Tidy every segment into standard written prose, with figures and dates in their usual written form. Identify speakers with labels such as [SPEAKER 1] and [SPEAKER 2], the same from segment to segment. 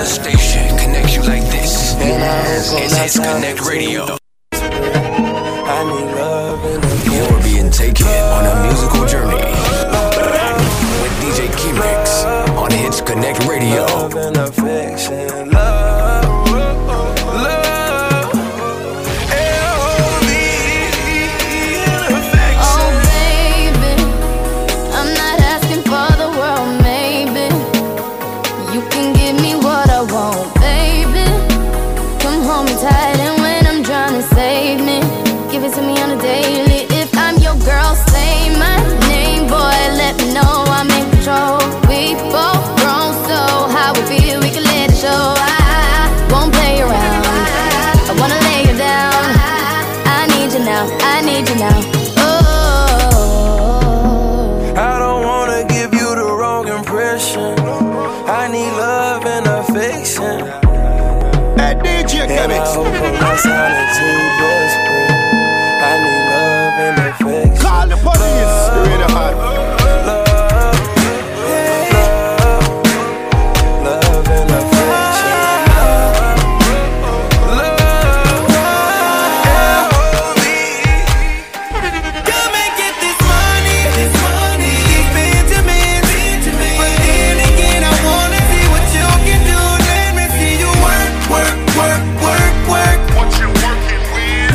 [SPEAKER 1] station connects you like this. It's Hits Connect Radio.
[SPEAKER 2] I need love in the
[SPEAKER 1] You're being taken on a musical journey with DJ K-Mix on Hits Connect Radio.
[SPEAKER 2] love and affection, love, love, L-O-V and affection.
[SPEAKER 3] Oh baby, I'm not asking for the world, maybe you can give me what I want, baby. Come hold me tight and when I'm drowning, save me. Give it to me on a daily. If I'm your girl, say my name, boy, let me know I'm in control. We both grown, so how we feel, we can let it show. I won't play around, I wanna lay you down. I need you now, I need you now. Oh,
[SPEAKER 2] I don't wanna give you the wrong impression. I need love and affection.
[SPEAKER 4] That DJ
[SPEAKER 2] And I hope I'm not sounding too desperate. I need love and affection.
[SPEAKER 4] Call the police. You're really hot.
[SPEAKER 2] Love and affection. Come and get this money. These Benjamins. But then again, I wanna see what you can do. Let me see you work.
[SPEAKER 4] What you working with?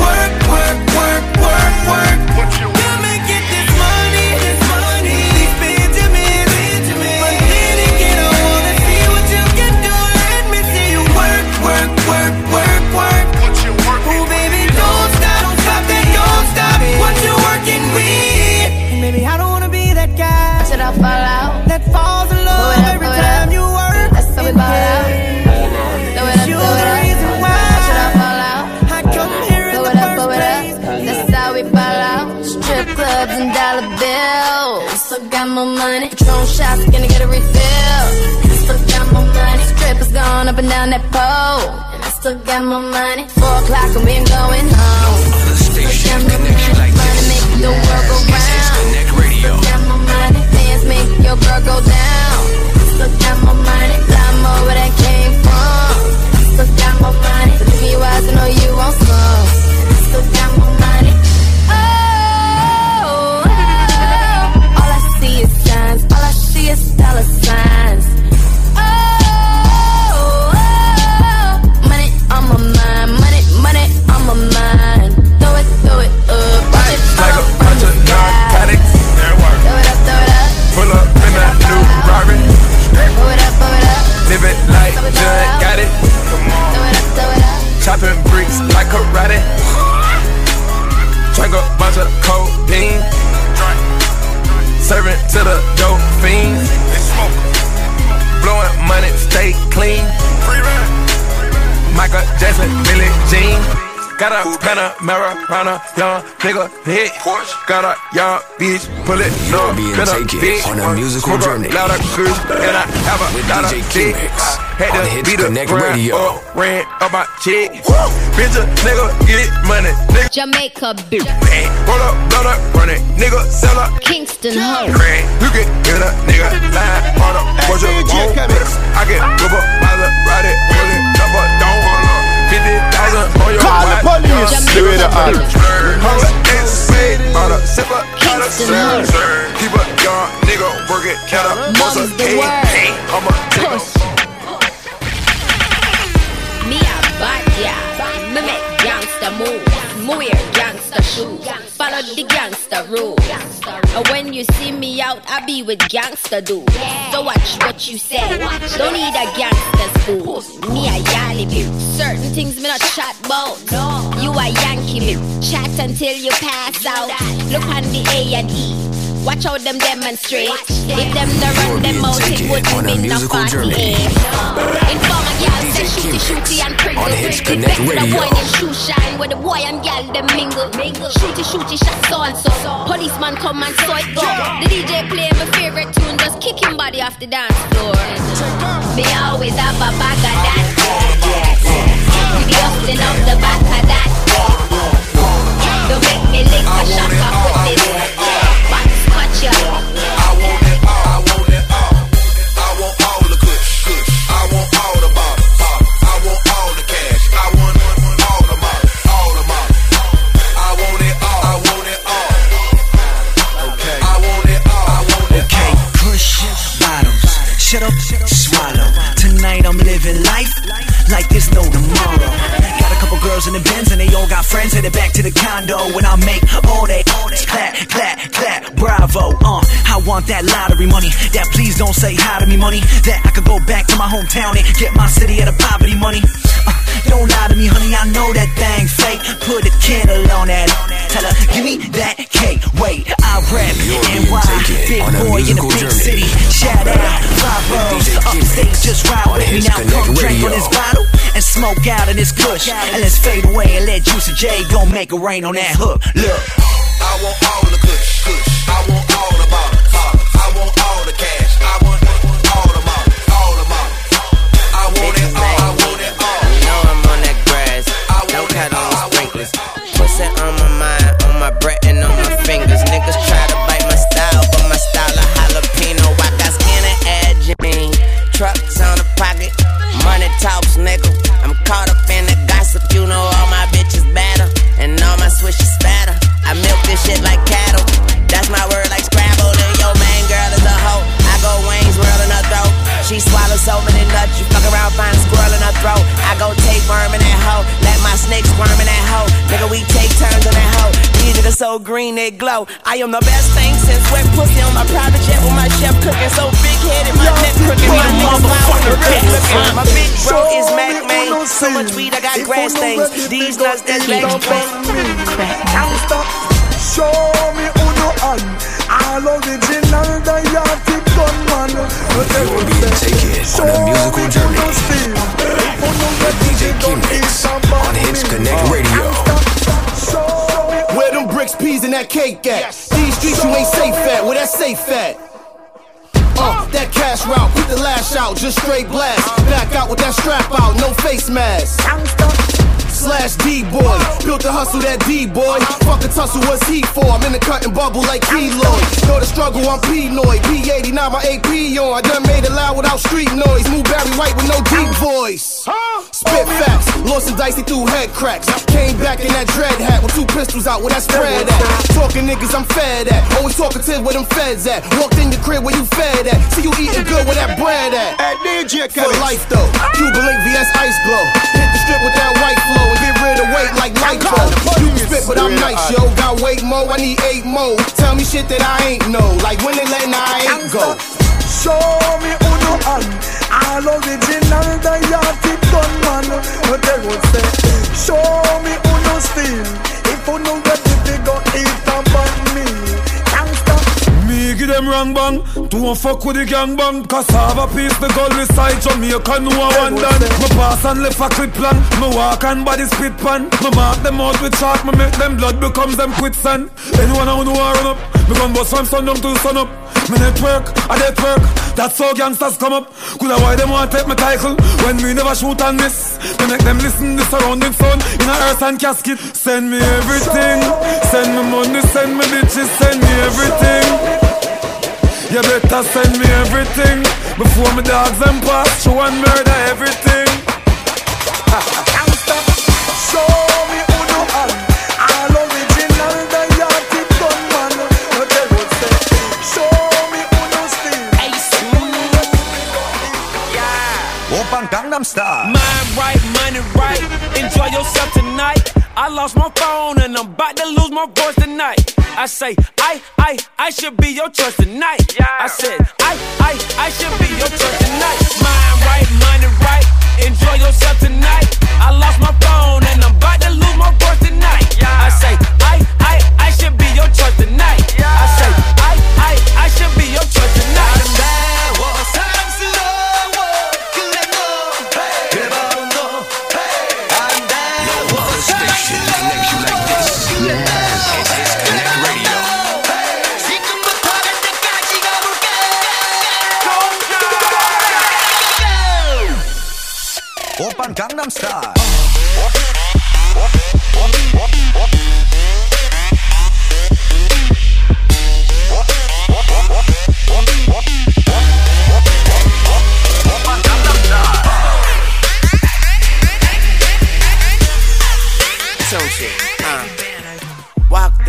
[SPEAKER 2] Work.
[SPEAKER 4] What you
[SPEAKER 2] Come and get this money. These Benjamins. But then again, I wanna see what you can do. Let me see you work.
[SPEAKER 4] What you working
[SPEAKER 2] Oh baby, don't stop, then don't stop. What you working with? And baby, I don't wanna be that guy
[SPEAKER 3] should I fall out?
[SPEAKER 2] that falls in love every time you work.
[SPEAKER 3] That's how we ball out. Throw it up,
[SPEAKER 2] You're
[SPEAKER 3] throw it
[SPEAKER 2] the
[SPEAKER 3] up.
[SPEAKER 2] reason why
[SPEAKER 3] Should I fall out?
[SPEAKER 2] I come here in
[SPEAKER 3] Throw
[SPEAKER 2] the
[SPEAKER 3] it up,
[SPEAKER 2] first
[SPEAKER 3] throw it
[SPEAKER 2] place.
[SPEAKER 3] up. That's how we ball out. Strip clubs and dollar bills. Still got more money. Patron shots, gonna get a refill. Still got more money. Strippers going up and down that pole. And I still got more money. 4 o'clock and we ain't going home.
[SPEAKER 1] The station connects you like
[SPEAKER 3] Money
[SPEAKER 1] this.
[SPEAKER 3] make the world go
[SPEAKER 1] It's Hits
[SPEAKER 3] round.
[SPEAKER 1] Connect Radio.
[SPEAKER 3] Got more money. Dance make your girl go down. Still got more money. Lot more where that came from. Still got more money. So look in your eyes, I know you want some. Still got more money. Oh, all I see is signs. All I see is dollar signs. Oh, money on my mind. Money on my mind. Throw it up.
[SPEAKER 4] like a bunch of narcotics?
[SPEAKER 3] Throw it up.
[SPEAKER 4] Pull up in that new Rari.
[SPEAKER 3] Throw it up.
[SPEAKER 4] Living like Judd, got it.
[SPEAKER 3] Throw it up.
[SPEAKER 4] Chopping bricks like karate. Drink a bunch of codeine. Serving to the dope fiends. Blowing money, stay clean. Michael Jackson, Billie Jean. Got a Panamera, Rana, young nigga hit. Got a young bitch, pull it up.
[SPEAKER 1] being
[SPEAKER 4] Been a
[SPEAKER 1] taken
[SPEAKER 4] big
[SPEAKER 1] on a
[SPEAKER 4] one,
[SPEAKER 1] musical
[SPEAKER 4] smoke a
[SPEAKER 1] journey
[SPEAKER 4] lot of kush, and I have a
[SPEAKER 1] with
[SPEAKER 4] lot of
[SPEAKER 1] DJ
[SPEAKER 4] dick.
[SPEAKER 1] K-Mix
[SPEAKER 4] Had
[SPEAKER 1] on
[SPEAKER 4] to
[SPEAKER 1] Hits
[SPEAKER 4] beat the
[SPEAKER 1] Connect
[SPEAKER 4] brand
[SPEAKER 1] Radio.
[SPEAKER 4] up, ran up my chick. Bitch, a nigga get money, nigga.
[SPEAKER 3] Jamaica bitch.
[SPEAKER 4] Bang, roll up, blow up, run it, nigga, sell up.
[SPEAKER 3] Kingston Ho.
[SPEAKER 4] Crack, you can hear a nigga line, hard up, what you want. I can whip up, ride it, pull it, up, don't hold up. 50,000 on your
[SPEAKER 5] Call the
[SPEAKER 4] watch,
[SPEAKER 5] police.
[SPEAKER 4] young
[SPEAKER 5] You're the
[SPEAKER 4] nigga.
[SPEAKER 5] artist.
[SPEAKER 4] Hold up, and spade, bought a sipper, got a
[SPEAKER 3] Kingston
[SPEAKER 4] serve.
[SPEAKER 3] Ho.
[SPEAKER 4] Keep a young nigga working, cat up, most of
[SPEAKER 3] Mum's the word.
[SPEAKER 4] I'ma take a
[SPEAKER 3] Me a bad ya. Me make gangsta moves. Me wear gangsta shoes. Follow the gangsta rules. And when you see me out, I be with gangsta dudes. So watch what you say. Don't need a gangsta's fool. Me a yali bitch. Certain things me not chat about. You a Yankee bitch. Chat until you pass out. Look on the A&E. Watch how them demonstrate. If them no run them out, it wouldn't be no 48. Informer gal say shooty and pringle.
[SPEAKER 1] on Hits
[SPEAKER 3] Big
[SPEAKER 1] Connect
[SPEAKER 3] with the
[SPEAKER 1] Radio.
[SPEAKER 3] boy named Shoe Shine, where the boy and gal them mingle. Shooty shots also. Policeman come and so it go. The DJ play my favorite tune, just kick him body off the dance floor. Me always have a bag of that. We be hustling up the back of that. Don't make me lick a shot off with this. Watch ya.
[SPEAKER 4] I want it all. I want all the kush. I want all the bottle.
[SPEAKER 5] friends headed back to the condo when I make all that clap, clap, clap, bravo. I want that lottery money, that please don't say hi to me money, that I could go back to my hometown and get my city out of poverty money. Don't lie to me, honey, I know that thing fake. Put a candle on that. Tell her, give me that cake. Wait, I rap NY, big boy in the big city. Shout out, 5 upstage, just ride with me now. Come drink on this bottle and smoke out in this kush, and let's fade away and let Juicy J gon' make it rain on that hook. Look,
[SPEAKER 6] I want all the kush, I want all the bottles, I want all the cash, I want all the models, all the models. I want it all, I want it all.
[SPEAKER 7] You know I'm on that grass, don't cut on the sprinklers. Pussy on my mind, on my breath and on my fingers. Niggas try to bite my style, but my style a jalapeno. I got skin and edging, trucks on the pocket, money talks, nigga. I'm caught up in the gossip, you know all my bitches better, and all my swishes fatter. I milk this shit like cattle, that's my word like Scrabble. And your main girl is a hoe, I go Wayne's World in her throat. She swallows so many nuts, you fuck around, find a squirrel in her throat. I go tapeworm in that hoe, let my snake squirm in that hoe. Nigga, we take turns in that hoe, these niggas so green they glow. I am the best thing since wet pussy on my private jet with my chef cooking. So big headed, my neck crooked, my niggas smile when the wrist looking. My big bro is Mac Man, so much weed I got grass stains. These nuts that's legs crack.
[SPEAKER 8] Show me uno and all original diatic gunman.
[SPEAKER 1] You're being taken on a musical journey with DJ K-Mix on Hits Connect Radio.
[SPEAKER 6] Where them bricks, peas, and that cake at? These streets you ain't safe at, where that safe at? That cash route, put the lash out, just straight blast. Back out with that strap out, no face mask. Slash D-boy, built the hustle that D-boy. Fuck the tussle, what's he for? I'm in the cut and bubble like keloid. Know the struggle, I'm Pinoy. P89, my AP on. I done made it loud without street noise. Move Barry White with no deep voice. Spit facts, lost and dicey through head cracks. Came back in that dread hat with 2 pistols out where that spread at. Talking niggas I'm fed at, always talkative where them feds at. Walked in your crib where you fed at, see you eating good where that bread at.
[SPEAKER 8] Hey DJ
[SPEAKER 6] For life though, Cuban Link VS Ice Glow. Hit the strip with that white flow and get rid of weight like lipo. You can spit but I'm nice yo, got weight mo, I need 8 more. Tell me shit that I ain't know, like when they letting I ain't go.
[SPEAKER 8] Show me uno and all original diatic gunman. They would say, show me uno still. If uno ready to go eat up on me, gangsta.
[SPEAKER 9] Me give them wrong bang, don't fuck with the gang bang. Cause I have a piece the gold beside Jamaica, no one done. Me pass and left a clip plan, me walk and body spit pan. Me mark them out with chalk, me make them blood becomes them quicksand. Anyone who know I run up, me gon' bust from sun down to sun up. Me network, I network, that's how gangsters come up. Coulda why them want take me title when me never shoot and miss. Me make them listen the surrounding sound in a earth and casket. Send me everything, send me money, send me bitches, send me everything. You better send me everything before my dogs and pass through and murder everything.
[SPEAKER 8] Show me uno and all original diatic gunman. They would say, show me uno still.
[SPEAKER 10] Open Gangnam Style.
[SPEAKER 11] Mind right, money right, enjoy yourself tonight. I lost my phone and I'm about to lose my voice tonight. I say, I should be your choice tonight. I said, I should be your choice tonight. Mind right, money right, enjoy yourself tonight. I lost my phone and I'm about to lose my voice tonight. I say, I should be your choice tonight. I say, I should be your choice tonight.
[SPEAKER 10] Open Gangnam Style.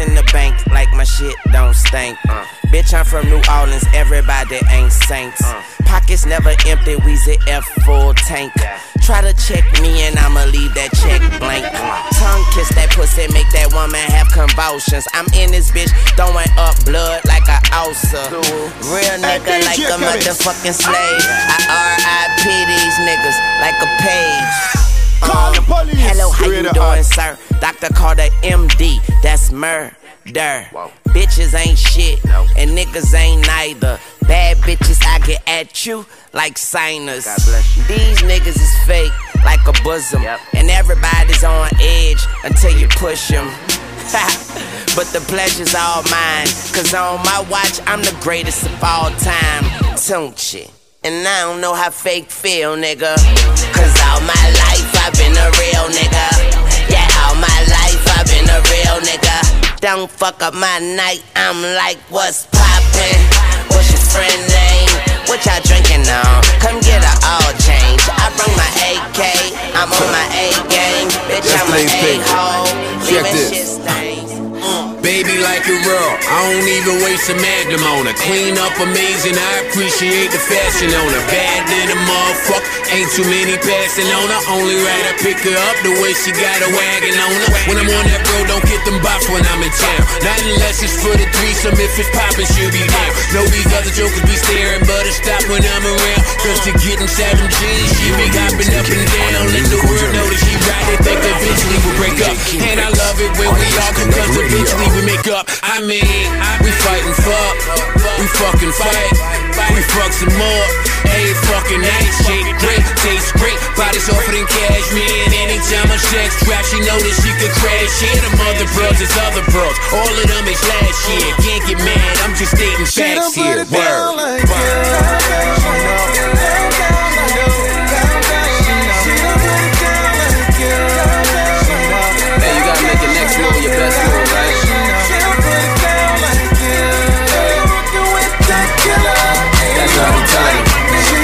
[SPEAKER 7] in the bank like my shit don't stink. Bitch, I'm from New Orleans, everybody ain't saints. Pockets never empty, Weezy F full tank. Try to check me and I'ma leave that check blank. Tongue kiss that pussy, make that woman have convulsions. I'm in this bitch, throwing up blood like a ulcer. Real nigga like a motherfucking slave. I R.I.P. these niggas like a page. Hello, how you doing, sir? Doctor called her MD, that's murder. Bitches ain't shit, and niggas ain't neither. Bad bitches, I get at you like signers. These niggas is fake like a bosom, and everybody's on edge until you push them. But the pleasure's all mine, cause on my watch, I'm the greatest of all time. Don't you? And I don't know how fake feel, nigga. Cause all my life I've been a real nigga. Yeah, all my life I've been a real nigga. Don't fuck up my night, I'm like, what's poppin'? What's your friend name? What y'all drinking on? Come get a all change. I bring my AK, I'm on my A game. Bitch, I'm an A-hole, leaving shit stains.
[SPEAKER 12] Baby like a raw, I don't even waste a magnum on her. Clean up amazing, I appreciate the fashion on her. Bad than a motherfucker, ain't too many passing on her. Only right I pick her up the way she got a wagon on her. When I'm on that road, don't get them bops when I'm in town. Not unless it's for the threesome, if it's poppin', she'll be down. Know these other jokers be staring, but I stop when I'm around. Cause to get inside them jeans, she be hopping up and down. Let the world know that she ride it, think eventually we'll break up. And I love it when we argue, cause eventually we make up. I mean, we fight and fuck, we fucking fight, we fuck some more. Every fucking night, shit great, tastes great. Bodies offered in cashmere, and anytime a checks drop, she know that she could crash. Yeah, them other bros is other bros, all of them is last year. Can't get mad, I'm just stating facts here. Word. Hey, you gotta make your next move your best move, right? That's what I'm telling you.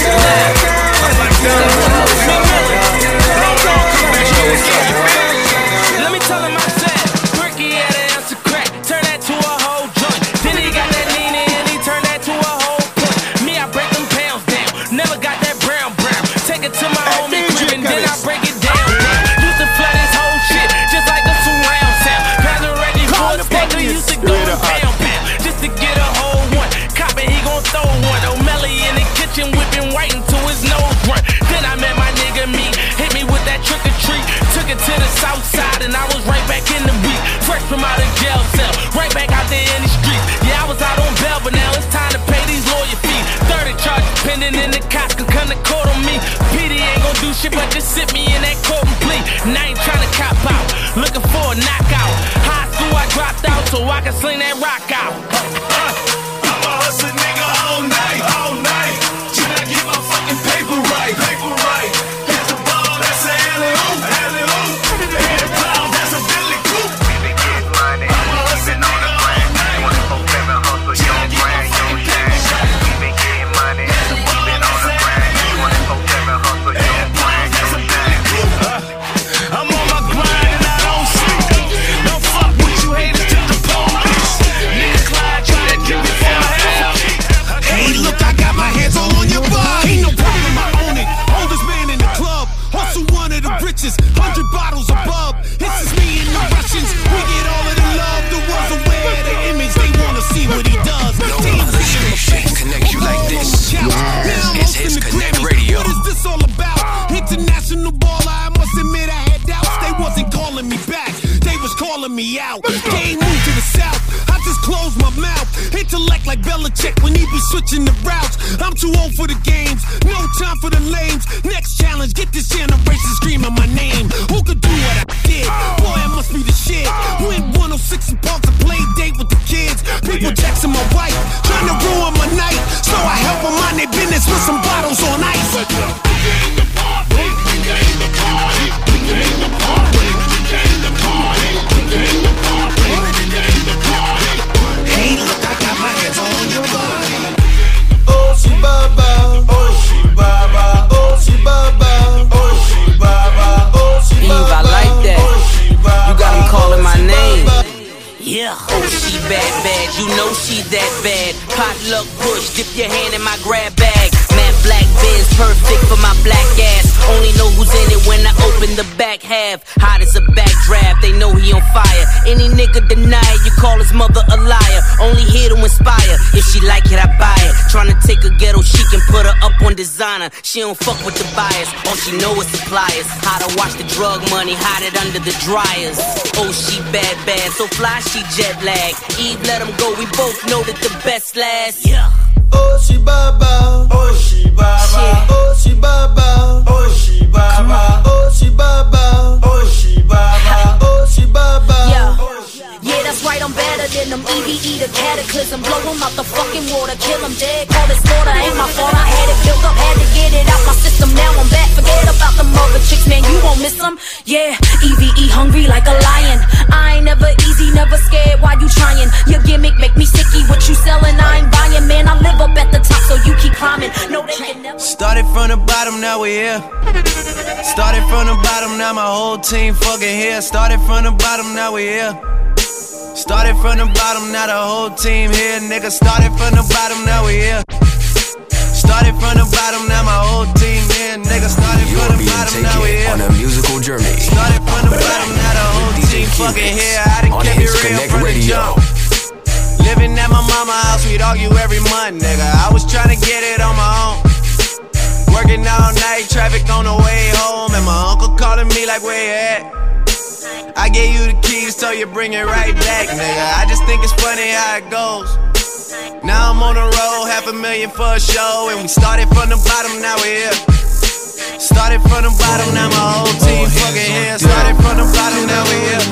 [SPEAKER 11] Let me tell him I said, Ricky had an ounce of crack, turn that to a whole joint. Then he got that Nina and he turned that to a whole point. Me, I break them pounds down, never got that brown. Take it to my homie crib and then I break it down. Used to flood his whole shit, just like a surround sound. Passing ready for a steak, we used to go pound, just to get a whole one. Coppin', he gon' throw one. O'Malley in the kitchen whipping white until his nose run. Then I met my nigga me, hit me with that trick or treat. Took it to the south side and I was right back in the week. Fresh from out of jail cell, right back out there in the streets. Yeah, I was out on bail, but now it's time to pay these lawyer fees. 30 charges pending in the cops can come to court on me. PD ain't gon' do shit but just sit me in that court and plea. And I ain't tryna cop out, looking for a knockout. High school I dropped out so I can sling that rock out.
[SPEAKER 2] I'm a hustler nigga all night, all night. Till I get my fucking paper right, paper right. Hit the ball, that's a alley-oop, alley-oop. Hit the cloud, that's a Billy Coop. I'm a hustler nigga all night. Till I get my fucking paper right. Hit the ball, that's a alley-oop. Hit the cloud, that's a Billy Coop. I'm on my grind and I don't sleep. Don't fuck with you haters to the police. Nigga Clyde try to do it for a half.
[SPEAKER 13] Hey, look, I got my hands all on your body. Ain't no problem, I own it. Oldest man in the club. Also one of the richest. 100 bottles above. This is me and the Russians. We get all of the love. The world's aware of the image. They wanna see what he does.
[SPEAKER 1] No other station connect you like this. It's Hits Connect Radio.
[SPEAKER 13] What is this all about? International baller, I must admit I had doubts. They wasn't calling me back. They was calling me out. They ain't moved to the south. I just closed my mouth. Intellect like Belichick when he be switching the routes. I'm too old for the games. No time for the lames. Next challenge, get this generation screaming my name. Who could do what I did? Boy, I must be the shit. Went 106 and Parks and play date with the kids. People texting my wife, trying to ruin my night. So I help them mind their business with some bottles on ice. Hey, look, I got my hands on your body.
[SPEAKER 2] Oh, she baba, oh, she baba, oh, she baba, oh, she baba, oh, she baba.
[SPEAKER 7] Eve, I like that. You got me calling my name.
[SPEAKER 5] Yeah. Oh, she bad, bad. You know she that bad. Potluck push, dip your hand in my grab bag. Matte black Benz, perfect for my black ass. Only know who's in it when I open the back half. Hot as a backdraft, they know he on fire. Any nigga deny it, you call his mother a liar. Only here to inspire. If she like it, I buy it. Tryna take a ghetto chic and put her up on designer. She don't fuck with the bias. All she know is suppliers. How to watch the drug money, hide it under the dryers. Oh, she bad, bad, so fly, she jet lag. Eve, let him go, we both know that the best last. Yeah.
[SPEAKER 14] Oh, she baba. Oh, she baba. Oh, she baba. Oh, she baba. Oh, she baba. Oh, she baba. Oh, she baba.
[SPEAKER 15] Yeah, that's right, I'm better than them. EVE, the cataclysm. Blow them out the fucking water, kill them dead. Call it slaughter, ain't my fault. I had it built up, had to get it out my system. Now I'm back, forget about them other chicks, man, you won't miss them. Yeah, EVE, hungry like a lion. I ain't never easy, never scared, why you trying? Your gimmick make me sicky, what you selling, I ain't buying. Man, I live up at the top, so you keep climbing. No, they can never.
[SPEAKER 16] Started from the bottom, now we here. Started from the bottom, now my whole team fucking here. Started from the bottom, now we here. Started from the bottom, now the whole team here, nigga. Started from the bottom, now we here. Started from the bottom, now my whole team here, nigga. Started from the bottom, now we here.
[SPEAKER 1] On a musical journey.
[SPEAKER 16] Started from the bottom, now the whole team fucking here. I done kept it real from the jump. Living at my mama's house, we'd argue every month, nigga. I was trying to get it on my own. Working all night, traffic on the way home, and my uncle calling me like, where you at? I gave you the keys, so you bring it right back, nigga. I just think it's funny how it goes. Now I'm on the road, $500,000 for a show, and we started from the bottom, now we here. Started from the bottom, now my whole team fucking here. Started from the bottom, now we here.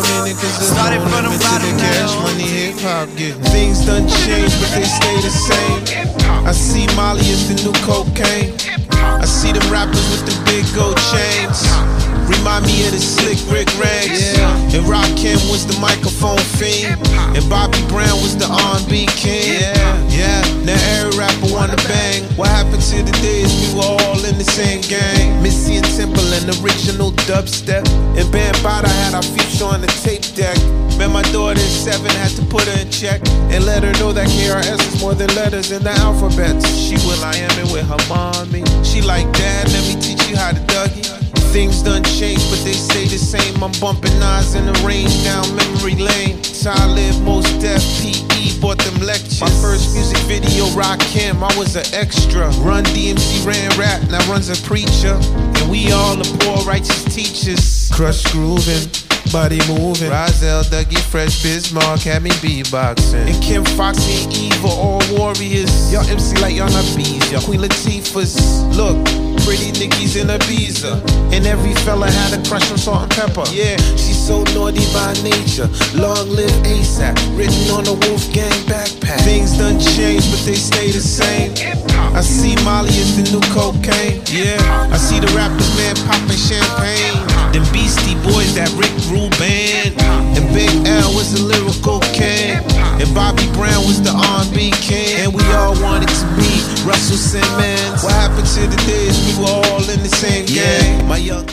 [SPEAKER 16] Started from the bottom,
[SPEAKER 17] cash money, hip hop getting. Things done changed, but they stay the same. I see Molly is the new cocaine. I see them rappers with the big gold chains. Remind me of the slick Rick Ranks. And Rakim was the microphone fiend. And Bobby Brown was the R&B king. Yeah, now every rapper wanna bang. What happened to the days we were all in the same gang? Missy and Timberland, original dubstep. And Bambaataa had our future on the tape deck. Man, my daughter is 7, had to put her in check and let her know that KRS is more than letters in the alphabet. She Will.I.am with her mommy. She like, Dad, let me teach you how to Dougie. Things done changed, but they stay the same. I'm bumping Nas in the range down memory lane. Talib, Mos Def, P.E. bought them lectures. My first music video, Rakim, I was an extra. Run DMC ran rap, now runs a preacher. And we all the poor righteous teachers. Crush grooving, body moving. Rozelle, Dougie, Fresh, Bismarck had me beatboxing. And Kim Foxy and Eva, all warriors. Y'all MC like y'all not bees, y'all Queen Latifah's. Look, pretty Nicki's in Ibiza. And every fella had a crush on Salt and Pepper. Yeah, she's so naughty by nature. Long live ASAP, written on a Wolfgang backpack. Things done changed, but they stay the same. I see Molly is the new cocaine. Yeah, I see the rappers, man, popping champagne. Them Beastie Boys, that Rick Rubin. And Big L was a lyrical king. And Bobby Brown was the R&B king. And we all wanted to be Russell Simmons. What happened to the days we were all in the same gang? My young.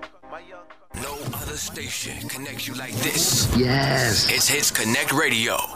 [SPEAKER 1] No other station connects you like this. Yes. It's Hits Connect Radio.